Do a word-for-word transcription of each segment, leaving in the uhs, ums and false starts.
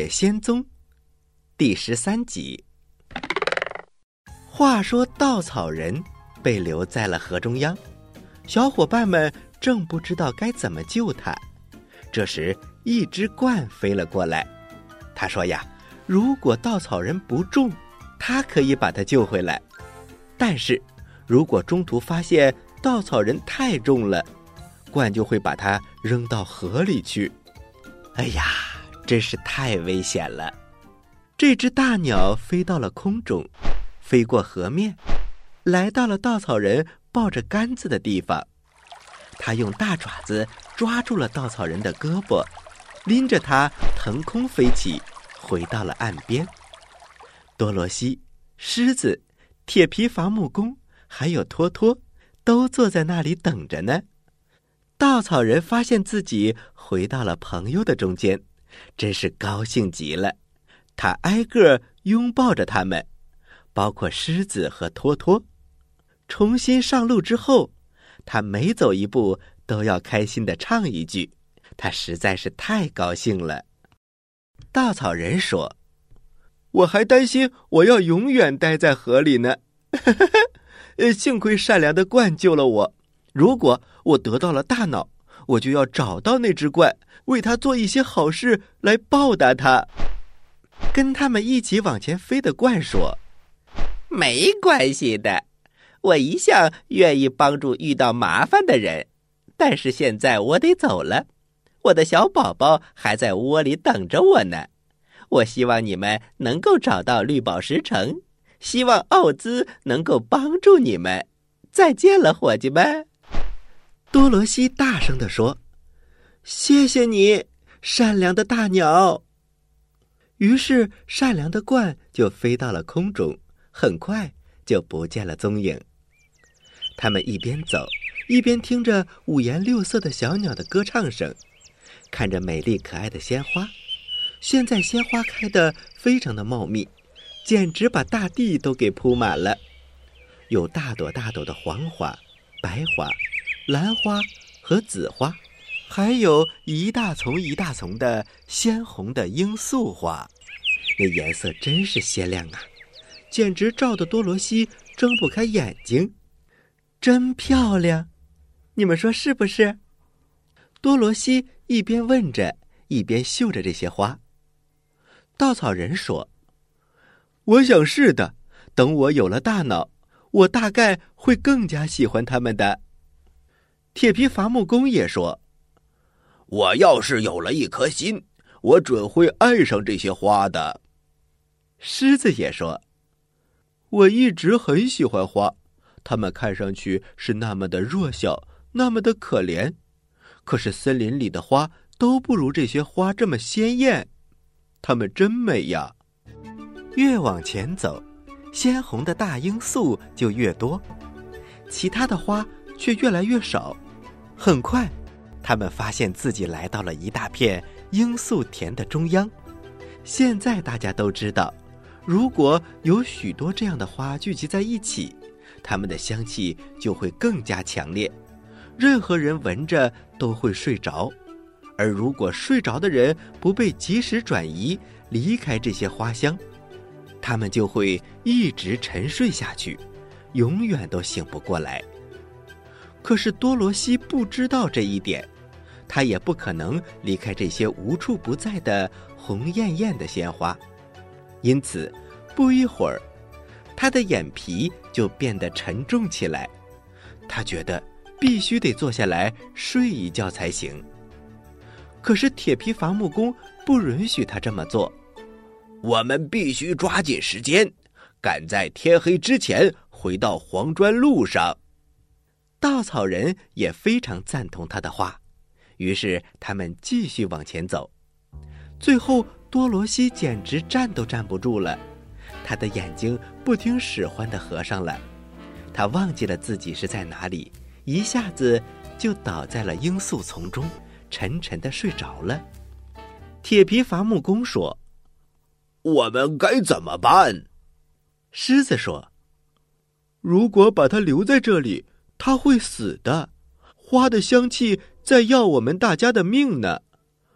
野仙踪》第十三集。话说稻草人被留在了河中央，小伙伴们正不知道该怎么救他。这时一只鹳飞了过来，他说呀，如果稻草人不重，他可以把他救回来，但是如果中途发现稻草人太重了，鹳就会把他扔到河里去。哎呀，真是太危险了。这只大鸟飞到了空中，飞过河面，来到了稻草人抱着杆子的地方。他用大爪子抓住了稻草人的胳膊，拎着他腾空飞起，回到了岸边。多罗西、狮子、铁皮伐木工还有托托都坐在那里等着呢。稻草人发现自己回到了朋友的中间，真是高兴极了。他挨个拥抱着他们，包括狮子和托托。重新上路之后，他每走一步都要开心地唱一句，他实在是太高兴了。稻草人说，我还担心我要永远待在河里呢幸亏善良的鹳救了我，如果我得到了大脑，我就要找到那只鹳，为他做一些好事来报答他。跟他们一起往前飞的鹳说，没关系的，我一向愿意帮助遇到麻烦的人，但是现在我得走了，我的小宝宝还在窝里等着我呢。我希望你们能够找到绿宝石城，希望奥兹能够帮助你们。再见了，伙计们。多罗西大声地说，谢谢你，善良的大鸟。于是善良的鹳就飞到了空中，很快就不见了踪影。他们一边走一边听着五颜六色的小鸟的歌唱声，看着美丽可爱的鲜花。现在鲜花开得非常的茂密，简直把大地都给铺满了。有大朵大朵的黄花、白花、蓝花和紫花，还有一大丛一大丛的鲜红的罂粟花，那颜色真是鲜亮啊，简直照得多罗西睁不开眼睛。真漂亮，你们说是不是？多罗西一边问着，一边嗅着这些花。稻草人说，我想是的，等我有了大脑，我大概会更加喜欢它们的。铁皮伐木工也说，我要是有了一颗心，我准会爱上这些花的。狮子也说，我一直很喜欢花，它们看上去是那么的弱小，那么的可怜，可是森林里的花都不如这些花这么鲜艳，它们真美呀。越往前走，鲜红的大罂粟就越多，其他的花却越来越少。很快他们发现自己来到了一大片罂粟田的中央。现在大家都知道，如果有许多这样的花聚集在一起，它们的香气就会更加强烈，任何人闻着都会睡着。而如果睡着的人不被及时转移离开这些花香，他们就会一直沉睡下去，永远都醒不过来。可是多罗西不知道这一点，他也不可能离开这些无处不在的红艳艳的鲜花，因此不一会儿，他的眼皮就变得沉重起来。他觉得必须得坐下来睡一觉才行。可是铁皮伐木工不允许他这么做。我们必须抓紧时间，赶在天黑之前回到黄砖路上。稻草人也非常赞同他的话，于是他们继续往前走。最后多罗西简直站都站不住了，他的眼睛不听使唤地合上了，他忘记了自己是在哪里，一下子就倒在了罂粟丛中，沉沉地睡着了。铁皮伐木工说，我们该怎么办？狮子说，如果把它留在这里，它会死的，花的香气在要我们大家的命呢。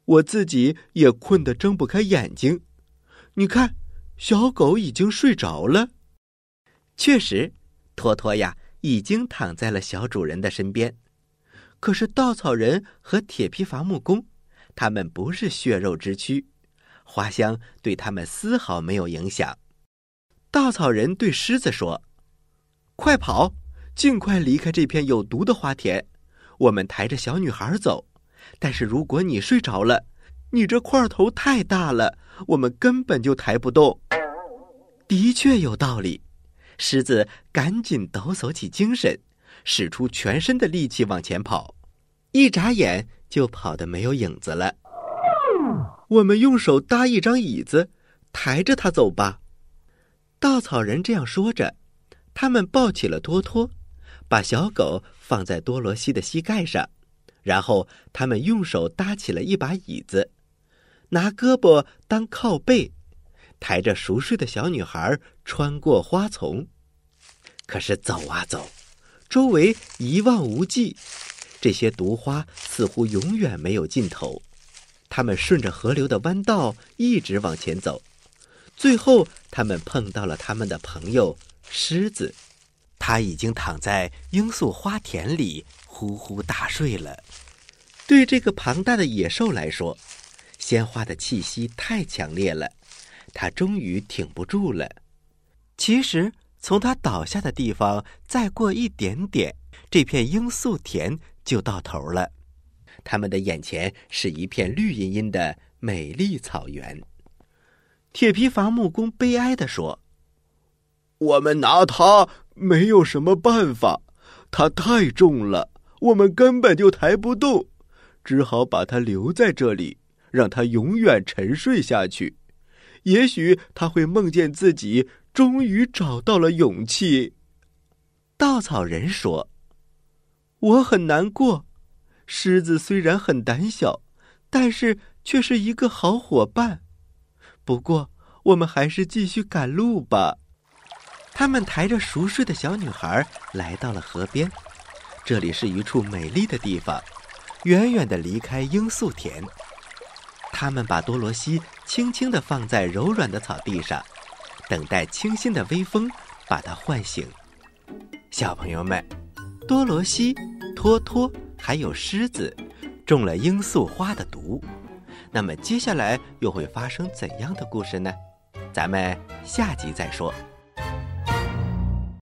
我自己也困得睁不开眼睛。你看，小狗已经睡着了。确实，托托呀已经躺在了小主人的身边。可是稻草人和铁皮伐木工，他们不是血肉之躯，花香对他们丝毫没有影响。稻草人对狮子说：快跑，尽快离开这片有毒的花田，我们抬着小女孩走，但是如果你睡着了，你这块头太大了，我们根本就抬不动。的确有道理，狮子赶紧抖擞起精神，使出全身的力气往前跑，一眨眼就跑得没有影子了。我们用手搭一张椅子，抬着它走吧。稻草人这样说着，他们抱起了托托，把小狗放在多罗西的膝盖上，然后他们用手搭起了一把椅子，拿胳膊当靠背，抬着熟睡的小女孩穿过花丛。可是走啊走，周围一望无际，这些毒花似乎永远没有尽头。他们顺着河流的弯道一直往前走，最后他们碰到了他们的朋友狮子，他已经躺在罂粟花田里呼呼大睡了。对这个庞大的野兽来说，鲜花的气息太强烈了，他终于挺不住了。其实从他倒下的地方再过一点点，这片罂粟田就到头了。他们的眼前是一片绿茵茵的美丽草原。铁皮伐木工悲哀地说：我们拿它没有什么办法，它太重了，我们根本就抬不动，只好把它留在这里，让它永远沉睡下去。也许它会梦见自己终于找到了勇气。稻草人说：我很难过，狮子虽然很胆小，但是却是一个好伙伴。不过我们还是继续赶路吧。他们抬着熟睡的小女孩来到了河边，这里是一处美丽的地方，远远地离开罂粟田。他们把多罗西轻轻地放在柔软的草地上，等待清新的微风把它唤醒。小朋友们，多罗西、托托还有狮子中了罂粟花的毒，那么接下来又会发生怎样的故事呢？咱们下集再说。